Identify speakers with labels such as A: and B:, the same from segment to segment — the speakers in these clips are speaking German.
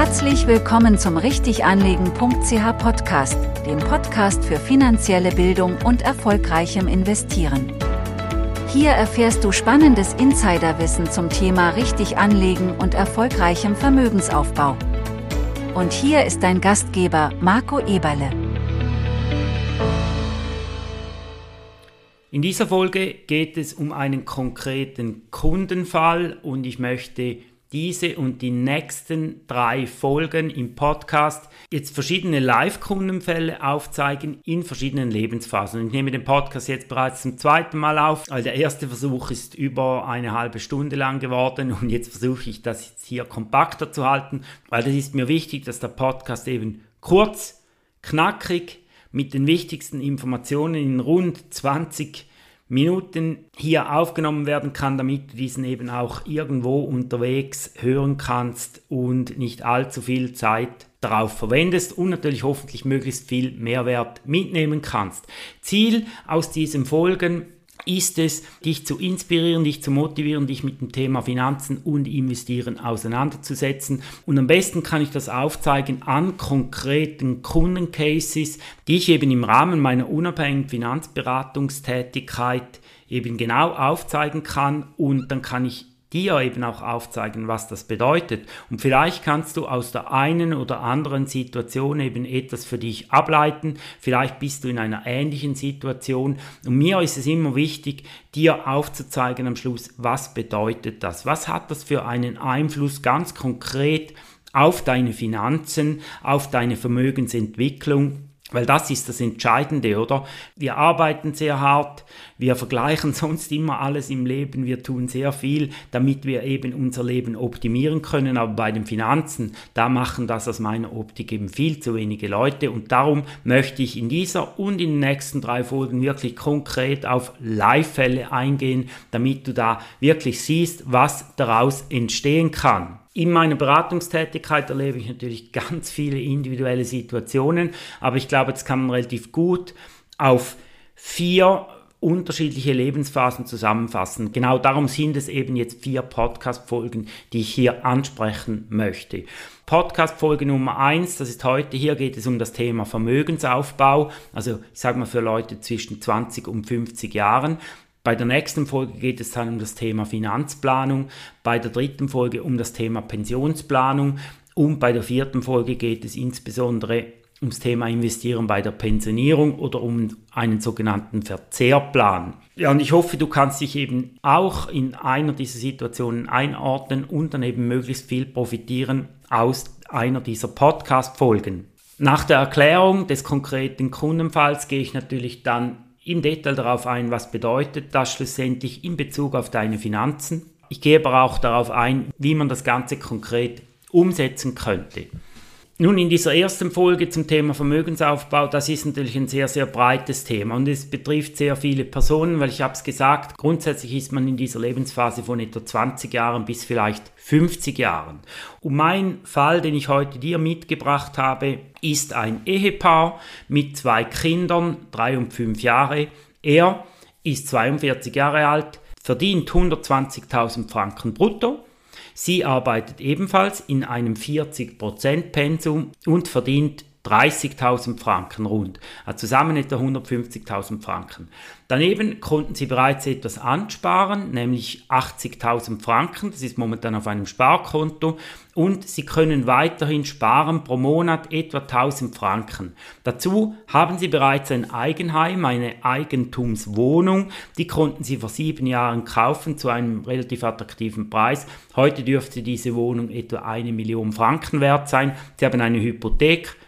A: Herzlich willkommen zum richtiganlegen.ch Podcast, dem Podcast für finanzielle Bildung und erfolgreichem Investieren. Hier erfährst du spannendes Insiderwissen zum Thema richtig anlegen und erfolgreichem Vermögensaufbau. Und hier ist dein Gastgeber Marco Eberle.
B: In dieser Folge geht es um einen konkreten Kundenfall und ich möchte diese und die nächsten 3 Folgen im Podcast jetzt verschiedene Live-Kundenfälle aufzeigen in verschiedenen Lebensphasen. Ich nehme den Podcast jetzt bereits zum 2. Mal auf, weil der erste Versuch ist über eine halbe Stunde lang geworden und jetzt versuche ich das jetzt hier kompakter zu halten, weil das ist mir wichtig, dass der Podcast eben kurz, knackig mit den wichtigsten Informationen in rund 20 Minuten hier aufgenommen werden kann, damit du diesen eben auch irgendwo unterwegs hören kannst und nicht allzu viel Zeit darauf verwendest und natürlich hoffentlich möglichst viel Mehrwert mitnehmen kannst. Ziel aus diesen Folgen ist es, dich zu inspirieren, dich zu motivieren, dich mit dem Thema Finanzen und Investieren auseinanderzusetzen. Und am besten kann ich das aufzeigen an konkreten Kundencases, die ich eben im Rahmen meiner unabhängigen Finanzberatungstätigkeit eben genau aufzeigen kann. Und dann kann ich dir eben auch aufzeigen, was das bedeutet. Und vielleicht kannst du aus der einen oder anderen Situation eben etwas für dich ableiten. Vielleicht bist du in einer ähnlichen Situation. Und mir ist es immer wichtig, dir aufzuzeigen am Schluss, was bedeutet das? Was hat das für einen Einfluss ganz konkret auf deine Finanzen, auf deine Vermögensentwicklung? Weil das ist das Entscheidende, oder? Wir arbeiten sehr hart, wir vergleichen sonst immer alles im Leben, wir tun sehr viel, damit wir eben unser Leben optimieren können, aber bei den Finanzen, da machen das aus meiner Optik eben viel zu wenige Leute und darum möchte ich in dieser und in den nächsten 3 Folgen wirklich konkret auf Live-Fälle eingehen, damit du da wirklich siehst, was daraus entstehen kann. In meiner Beratungstätigkeit erlebe ich natürlich ganz viele individuelle Situationen, aber ich glaube, das kann man relativ gut auf 4 unterschiedliche Lebensphasen zusammenfassen. Genau darum sind es eben jetzt 4 Podcast-Folgen, die ich hier ansprechen möchte. Podcast-Folge Nummer 1, das ist heute, hier geht es um das Thema Vermögensaufbau, also ich sage mal für Leute zwischen 20 und 50 Jahren. Bei der nächsten Folge geht es dann um das Thema Finanzplanung, bei der 3. Folge um das Thema Pensionsplanung und bei der 4. Folge geht es insbesondere ums Thema Investieren bei der Pensionierung oder um einen sogenannten Verzehrplan. Ja, und ich hoffe, du kannst dich eben auch in einer dieser Situationen einordnen und dann eben möglichst viel profitieren aus einer dieser Podcast-Folgen. Nach der Erklärung des konkreten Kundenfalls gehe ich natürlich dann im Detail darauf ein, was bedeutet das schlussendlich in Bezug auf deine Finanzen. Ich gehe aber auch darauf ein, wie man das Ganze konkret umsetzen könnte. Nun, in dieser ersten Folge zum Thema Vermögensaufbau, das ist natürlich ein sehr, sehr breites Thema und es betrifft sehr viele Personen, weil ich habe es gesagt, grundsätzlich ist man in dieser Lebensphase von etwa 20 Jahren bis vielleicht 50 Jahren. Und mein Fall, den ich heute dir mitgebracht habe, ist ein Ehepaar mit 2 Kindern, 3 und 5 Jahre. Er ist 42 Jahre alt, verdient 120.000 Franken brutto. Sie arbeitet ebenfalls in einem 40% Pensum und verdient 30.000 Franken rund, also zusammen etwa 150.000 Franken. Daneben konnten sie bereits etwas ansparen, nämlich 80.000 Franken, das ist momentan auf einem Sparkonto und sie können weiterhin sparen pro Monat etwa 1.000 Franken. Dazu haben sie bereits ein Eigenheim, eine Eigentumswohnung, die konnten sie vor 7 Jahren kaufen zu einem relativ attraktiven Preis. Heute dürfte diese Wohnung etwa 1 Million Franken wert sein. Sie haben eine Hypothek,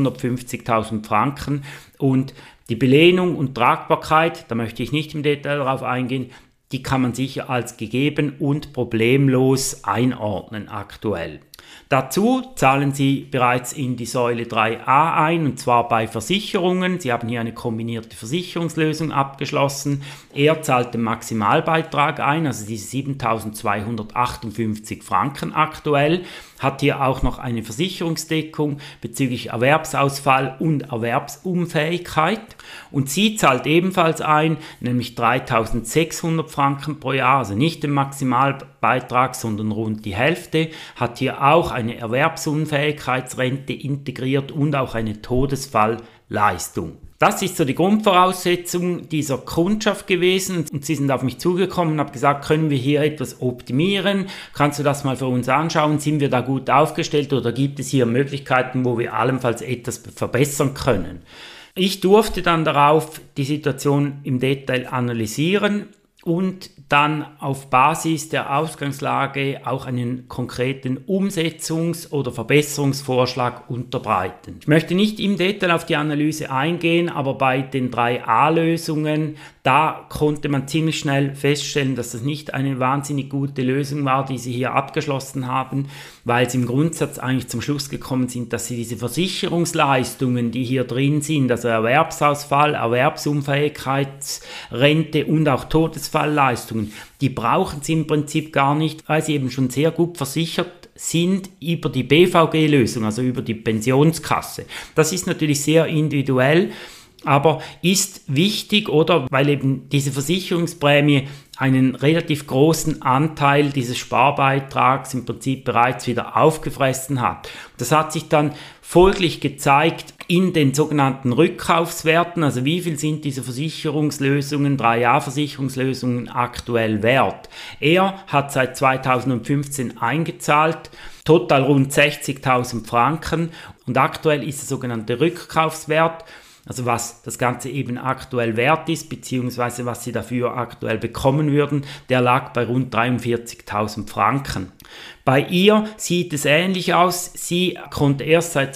B: 550.000 Franken und die Belehnung und Tragbarkeit, da möchte ich nicht im Detail darauf eingehen, die kann man sicher als gegeben und problemlos einordnen aktuell. Dazu zahlen Sie bereits in die Säule 3a ein, und zwar bei Versicherungen. Sie haben hier eine kombinierte Versicherungslösung abgeschlossen. Er zahlt den Maximalbeitrag ein, also diese 7.258 Franken aktuell, hat hier auch noch eine Versicherungsdeckung bezüglich Erwerbsausfall und Erwerbsunfähigkeit. Und sie zahlt ebenfalls ein, nämlich 3.600 Franken pro Jahr, also nicht den Maximalbeitrag, sondern rund die Hälfte, hat hier auch auch eine Erwerbsunfähigkeitsrente integriert und auch eine Todesfallleistung. Das ist so die Grundvoraussetzung dieser Kundschaft gewesen und sie sind auf mich zugekommen und haben gesagt, können wir hier etwas optimieren? Kannst du das mal für uns anschauen? Sind wir da gut aufgestellt oder gibt es hier Möglichkeiten, wo wir allenfalls etwas verbessern können? Ich durfte dann darauf die Situation im Detail analysieren und dann auf Basis der Ausgangslage auch einen konkreten Umsetzungs- oder Verbesserungsvorschlag unterbreiten. Ich möchte nicht im Detail auf die Analyse eingehen, aber bei den 3a-Lösungen, da konnte man ziemlich schnell feststellen, dass das nicht eine wahnsinnig gute Lösung war, die sie hier abgeschlossen haben, weil sie im Grundsatz eigentlich zum Schluss gekommen sind, dass sie diese Versicherungsleistungen, die hier drin sind, also Erwerbsausfall, Erwerbsunfähigkeitsrente und auch Todesfallleistungen, die brauchen sie im Prinzip gar nicht, weil sie eben schon sehr gut versichert sind über die BVG-Lösung, also über die Pensionskasse. Das ist natürlich sehr individuell, aber ist wichtig, oder? Weil eben diese Versicherungsprämie einen relativ großen Anteil dieses Sparbeitrags im Prinzip bereits wieder aufgefressen hat. Das hat sich dann folglich gezeigt in den sogenannten Rückkaufswerten, also wie viel sind diese Versicherungslösungen, 3-Jahr-Versicherungslösungen aktuell wert. Er hat seit 2015 eingezahlt, total rund 60.000 Franken und aktuell ist der sogenannte Rückkaufswert, also was das Ganze eben aktuell wert ist, beziehungsweise was sie dafür aktuell bekommen würden, der lag bei rund 43.000 Franken. Bei ihr sieht es ähnlich aus. Sie konnte erst seit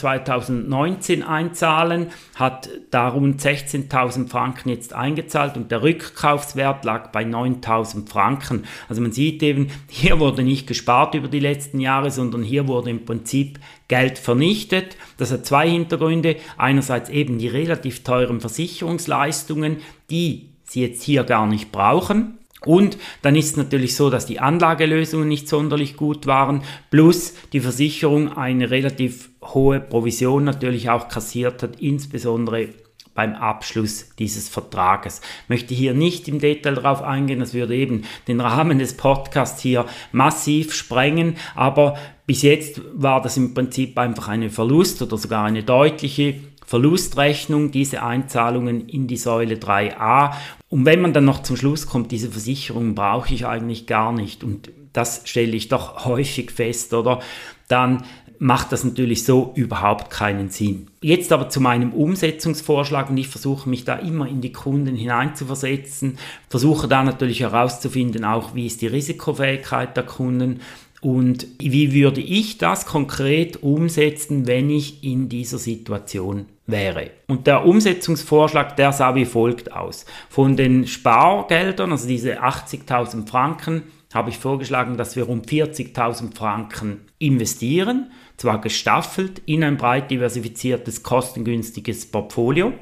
B: 2019 einzahlen, hat da rund 16.000 Franken jetzt eingezahlt und der Rückkaufswert lag bei 9.000 Franken. Also man sieht eben, hier wurde nicht gespart über die letzten Jahre, sondern hier wurde im Prinzip Geld vernichtet. Das hat zwei Hintergründe. Einerseits eben die relativ teuren Versicherungsleistungen, die sie jetzt hier gar nicht brauchen. Und dann ist es natürlich so, dass die Anlagelösungen nicht sonderlich gut waren, plus die Versicherung eine relativ hohe Provision natürlich auch kassiert hat, insbesondere beim Abschluss dieses Vertrages. Ich möchte hier nicht im Detail darauf eingehen, das würde eben den Rahmen des Podcasts hier massiv sprengen, aber bis jetzt war das im Prinzip einfach eine Verlust oder sogar eine deutliche Verlustrechnung, diese Einzahlungen in die Säule 3a. Und wenn man dann noch zum Schluss kommt, diese Versicherung brauche ich eigentlich gar nicht, und das stelle ich doch häufig fest, oder? Dann macht das natürlich so überhaupt keinen Sinn. Jetzt aber zu meinem Umsetzungsvorschlag, und ich versuche mich da immer in die Kunden hineinzuversetzen, versuche da natürlich herauszufinden, auch wie ist die Risikofähigkeit der Kunden und wie würde ich das konkret umsetzen, wenn ich in dieser Situation wäre. Und der Umsetzungsvorschlag, der sah wie folgt aus. Von den Spargeldern, also diese 80.000 Franken, habe ich vorgeschlagen, dass wir rund 40.000 Franken investieren, zwar gestaffelt in ein breit diversifiziertes, kostengünstiges Portfolio.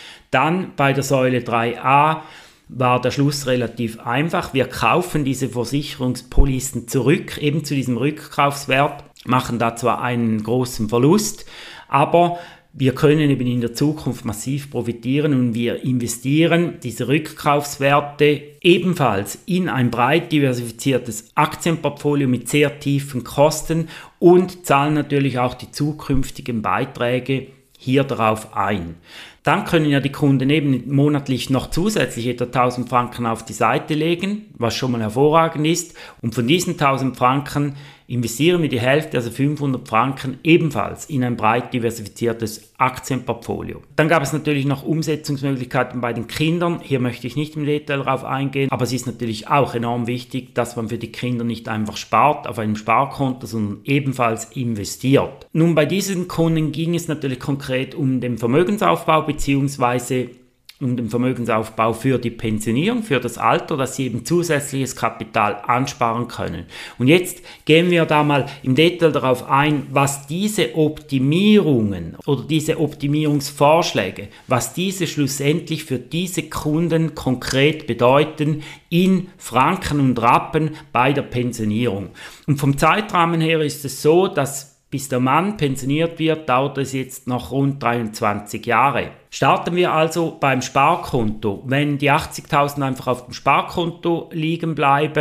B: Dann bei der Säule 3a war der Schluss relativ einfach. Wir kaufen diese Versicherungspolisten zurück, eben zu diesem Rückkaufswert, machen da zwar einen großen Verlust, aber wir können eben in der Zukunft massiv profitieren und wir investieren diese Rückkaufswerte ebenfalls in ein breit diversifiziertes Aktienportfolio mit sehr tiefen Kosten und zahlen natürlich auch die zukünftigen Beiträge hier darauf ein. Dann können ja die Kunden eben monatlich noch zusätzlich etwa 1.000 Franken auf die Seite legen, was schon mal hervorragend ist. Und von diesen 1.000 Franken investieren wir die Hälfte, also 500 Franken, ebenfalls in ein breit diversifiziertes Aktienportfolio. Dann gab es natürlich noch Umsetzungsmöglichkeiten bei den Kindern. Hier möchte ich nicht im Detail darauf eingehen, aber es ist natürlich auch enorm wichtig, dass man für die Kinder nicht einfach spart auf einem Sparkonto, sondern ebenfalls investiert. Nun, bei diesen Kunden ging es natürlich konkret um den Vermögensaufbau bzw. um den Vermögensaufbau für die Pensionierung, für das Alter, dass sie eben zusätzliches Kapital ansparen können. Und jetzt gehen wir da mal im Detail darauf ein, was diese Optimierungen oder diese Optimierungsvorschläge, was diese schlussendlich für diese Kunden konkret bedeuten in Franken und Rappen bei der Pensionierung. Und vom Zeitrahmen her ist es so, dass bis der Mann pensioniert wird, dauert es jetzt noch rund 23 Jahre. Starten wir also beim Sparkonto. Wenn die 80.000 einfach auf dem Sparkonto liegen bleiben,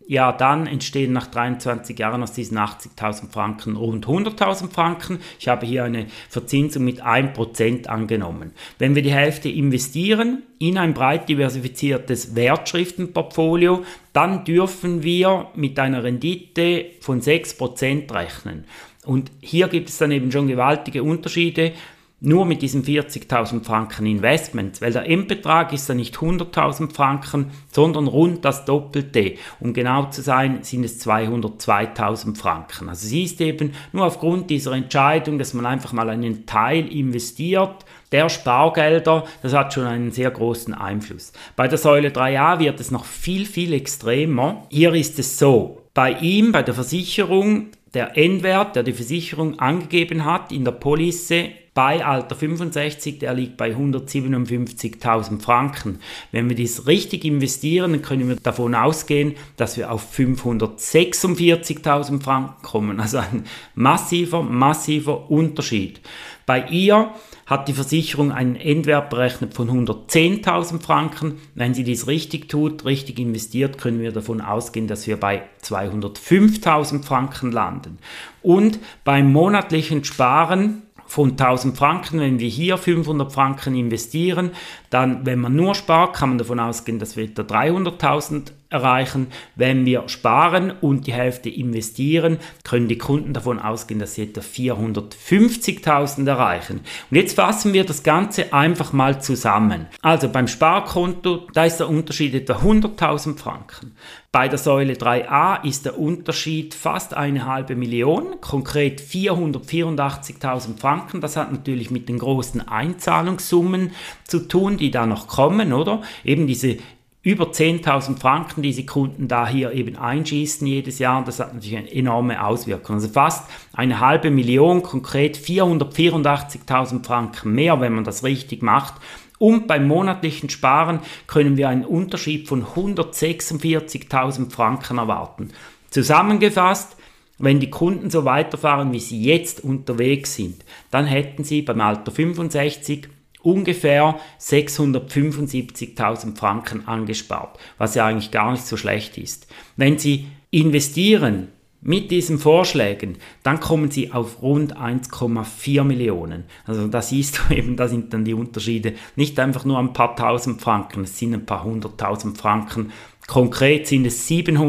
B: ja, dann entstehen nach 23 Jahren aus diesen 80.000 Franken rund 100.000 Franken. Ich habe hier eine Verzinsung mit 1% angenommen. Wenn wir die Hälfte investieren in ein breit diversifiziertes Wertschriftenportfolio, dann dürfen wir mit einer Rendite von 6% rechnen. Und hier gibt es dann eben schon gewaltige Unterschiede, nur mit diesen 40.000 Franken Investments, weil der Endbetrag ist ja nicht 100.000 Franken, sondern rund das Doppelte. Um genau zu sein, sind es 202.000 Franken. Also sie ist eben nur aufgrund dieser Entscheidung, dass man einfach mal einen Teil investiert, der Spargelder, das hat schon einen sehr großen Einfluss. Bei der Säule 3a wird es noch viel, viel extremer. Hier ist es so, bei der Versicherung, der Endwert, der die Versicherung angegeben hat in der Police, bei Alter 65, der liegt bei 157.000 Franken. Wenn wir dies richtig investieren, dann können wir davon ausgehen, dass wir auf 546.000 Franken kommen. Also ein massiver Unterschied. Bei ihr hat die Versicherung einen Endwert berechnet von 110.000 Franken. Wenn sie dies richtig tut, richtig investiert, können wir davon ausgehen, dass wir bei 205.000 Franken landen. Und beim monatlichen Sparen von 1.000 Franken, wenn wir hier 500 Franken investieren, dann, wenn man nur spart, kann man davon ausgehen, dass wir etwa 300.000 erreichen. Wenn wir sparen und die Hälfte investieren, können die Kunden davon ausgehen, dass sie etwa 450.000 erreichen. Und jetzt fassen wir das Ganze einfach mal zusammen. Also beim Sparkonto, da ist der Unterschied etwa 100.000 Franken. Bei der Säule 3a ist der Unterschied fast 500.000, konkret 484.000 Franken. Das hat natürlich mit den großen Einzahlungssummen zu tun, die da noch kommen, oder? Eben diese über 10.000 Franken, die die Kunden da hier eben einschießen jedes Jahr, das hat natürlich eine enorme Auswirkung. Also fast 500.000, konkret 484.000 Franken mehr, wenn man das richtig macht. Und beim monatlichen Sparen können wir einen Unterschied von 146.000 Franken erwarten. Zusammengefasst, wenn die Kunden so weiterfahren, wie sie jetzt unterwegs sind, dann hätten sie beim Alter 65 ungefähr 675.000 Franken angespart, was ja eigentlich gar nicht so schlecht ist. Wenn Sie investieren mit diesen Vorschlägen, dann kommen Sie auf rund 1,4 Millionen. Also da siehst du eben, da sind dann die Unterschiede nicht einfach nur ein paar tausend Franken, es sind ein paar 100.000 Franken. Konkret sind es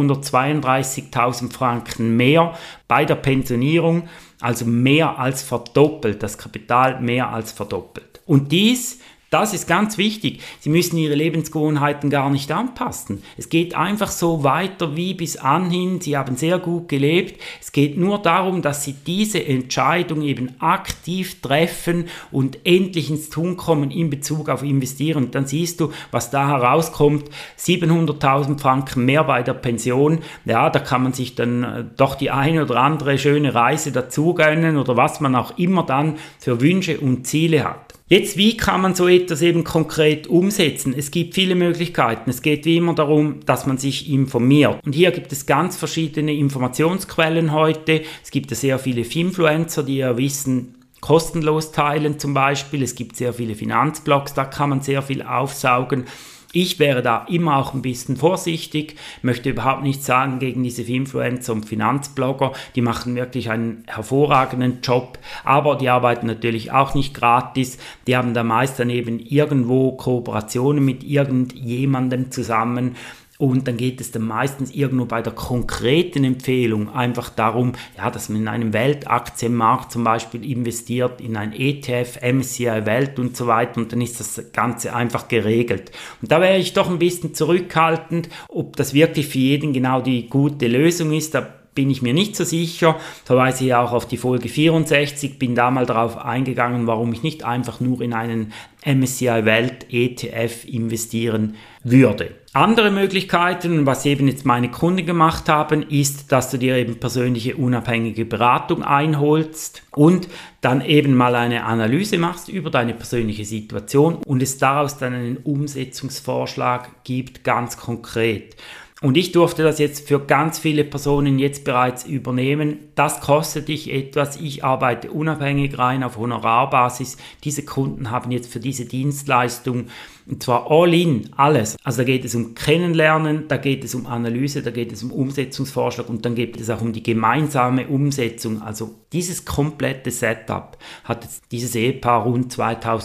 B: 732.000 Franken mehr bei der Pensionierung, also mehr als verdoppelt, das Kapital mehr als verdoppelt. Und das ist ganz wichtig. Sie müssen Ihre Lebensgewohnheiten gar nicht anpassen. Es geht einfach so weiter wie bis anhin. Sie haben sehr gut gelebt. Es geht nur darum, dass Sie diese Entscheidung eben aktiv treffen und endlich ins Tun kommen in Bezug auf Investieren. Und dann siehst du, was da herauskommt. 700.000 Franken mehr bei der Pension. Ja, da kann man sich dann doch die eine oder andere schöne Reise dazu gönnen oder was man auch immer dann für Wünsche und Ziele hat. Jetzt, wie kann man so etwas eben konkret umsetzen? Es gibt viele Möglichkeiten. Es geht wie immer darum, dass man sich informiert. Und hier gibt es ganz verschiedene Informationsquellen heute. Es gibt ja sehr viele Finfluencer, die ihr Wissen kostenlos teilen zum Beispiel. Es gibt sehr viele Finanzblogs, da kann man sehr viel aufsaugen. Ich wäre da immer auch ein bisschen vorsichtig, möchte überhaupt nichts sagen gegen diese Influencer und Finanzblogger, die machen wirklich einen hervorragenden Job, aber die arbeiten natürlich auch nicht gratis, die haben da meist dann eben irgendwo Kooperationen mit irgendjemandem zusammen. Und dann geht es dann meistens irgendwo bei der konkreten Empfehlung einfach darum, ja, dass man in einem Weltaktienmarkt zum Beispiel investiert, in ein ETF, MSCI Welt und so weiter und dann ist das Ganze einfach geregelt. Und da wäre ich doch ein bisschen zurückhaltend, ob das wirklich für jeden genau die gute Lösung ist. Da bin ich mir nicht so sicher, verweise ich auch auf die Folge 64, bin da mal darauf eingegangen, warum ich nicht einfach nur in einen MSCI Welt ETF investieren würde. Andere Möglichkeiten, was eben jetzt meine Kunden gemacht haben, ist, dass du dir eben persönliche unabhängige Beratung einholst und dann eben mal eine Analyse machst über deine persönliche Situation und es daraus dann einen Umsetzungsvorschlag gibt, ganz konkret. Und ich durfte das jetzt für ganz viele Personen jetzt bereits übernehmen. Das kostet dich etwas. Ich arbeite unabhängig rein auf Honorarbasis. Diese Kunden haben jetzt für diese Dienstleistung Und zwar all in, alles. Also da geht es um Kennenlernen, da geht es um Analyse, da geht es um Umsetzungsvorschlag und dann geht es auch um die gemeinsame Umsetzung. Also dieses komplette Setup hat jetzt dieses Ehepaar rund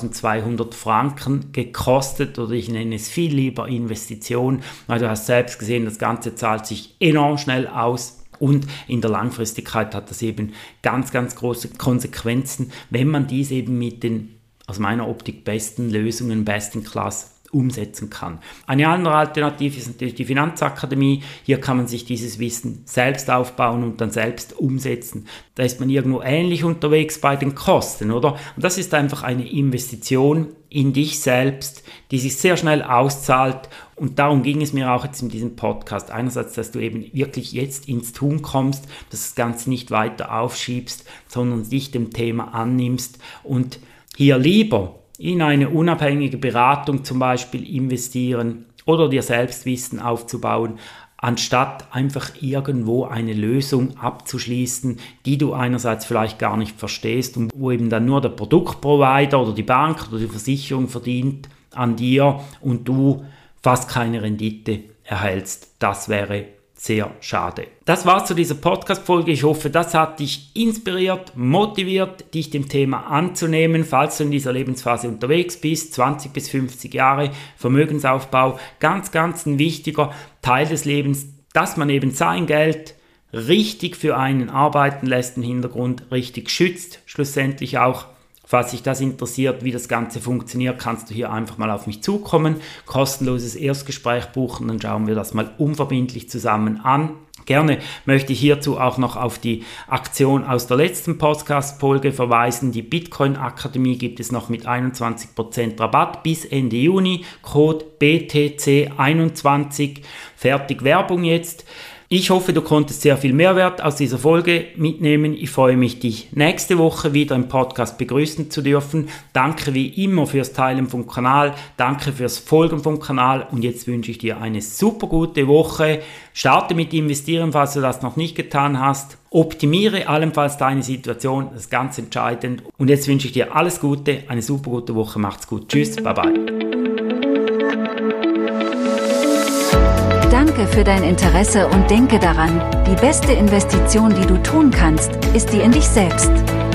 B: 2.200 Franken gekostet, oder ich nenne es viel lieber Investition, weil du hast selbst gesehen, das Ganze zahlt sich enorm schnell aus. Und in der Langfristigkeit hat das eben ganz, ganz große Konsequenzen, wenn man dies eben mit den, aus meiner Optik, besten Lösungen, best in class umsetzen kann. Eine andere Alternative ist natürlich die Finanzakademie. Hier kann man sich dieses Wissen selbst aufbauen und dann selbst umsetzen. Da ist man irgendwo ähnlich unterwegs bei den Kosten, oder? Und das ist einfach eine Investition in dich selbst, die sich sehr schnell auszahlt. Und darum ging es mir auch jetzt in diesem Podcast. Einerseits, dass du eben wirklich jetzt ins Tun kommst, dass das Ganze nicht weiter aufschiebst, sondern dich dem Thema annimmst und hier lieber in eine unabhängige Beratung zum Beispiel investieren oder dir selbst Wissen aufzubauen, anstatt einfach irgendwo eine Lösung abzuschließen, die du einerseits vielleicht gar nicht verstehst und wo eben dann nur der Produktprovider oder die Bank oder die Versicherung verdient an dir und du fast keine Rendite erhältst. Das wäre sehr schade. Das war's zu dieser Podcast-Folge. Ich hoffe, das hat dich inspiriert, motiviert, dich dem Thema anzunehmen, falls du in dieser Lebensphase unterwegs bist, 20 bis 50 Jahre, Vermögensaufbau, ganz, ganz ein wichtiger Teil des Lebens, dass man eben sein Geld richtig für einen arbeiten lässt, im Hintergrund richtig schützt, schlussendlich auch. Falls dich das interessiert, wie das Ganze funktioniert, kannst du hier einfach mal auf mich zukommen, kostenloses Erstgespräch buchen, dann schauen wir das mal unverbindlich zusammen an. Gerne möchte ich hierzu auch noch auf die Aktion aus der letzten Podcast-Folge verweisen. Die Bitcoin-Akademie gibt es noch mit 21% Rabatt bis Ende Juni, Code BTC21, fertig Werbung jetzt. Ich hoffe, du konntest sehr viel Mehrwert aus dieser Folge mitnehmen. Ich freue mich, dich nächste Woche wieder im Podcast begrüßen zu dürfen. Danke wie immer fürs Teilen vom Kanal. Danke fürs Folgen vom Kanal. Und jetzt wünsche ich dir eine super gute Woche. Starte mit Investieren, falls du das noch nicht getan hast. Optimiere allenfalls deine Situation. Das ist ganz entscheidend. Und jetzt wünsche ich dir alles Gute, eine super gute Woche. Macht's gut. Tschüss. Bye bye.
A: Danke für dein Interesse und denke daran, die beste Investition, die du tun kannst, ist die in dich selbst.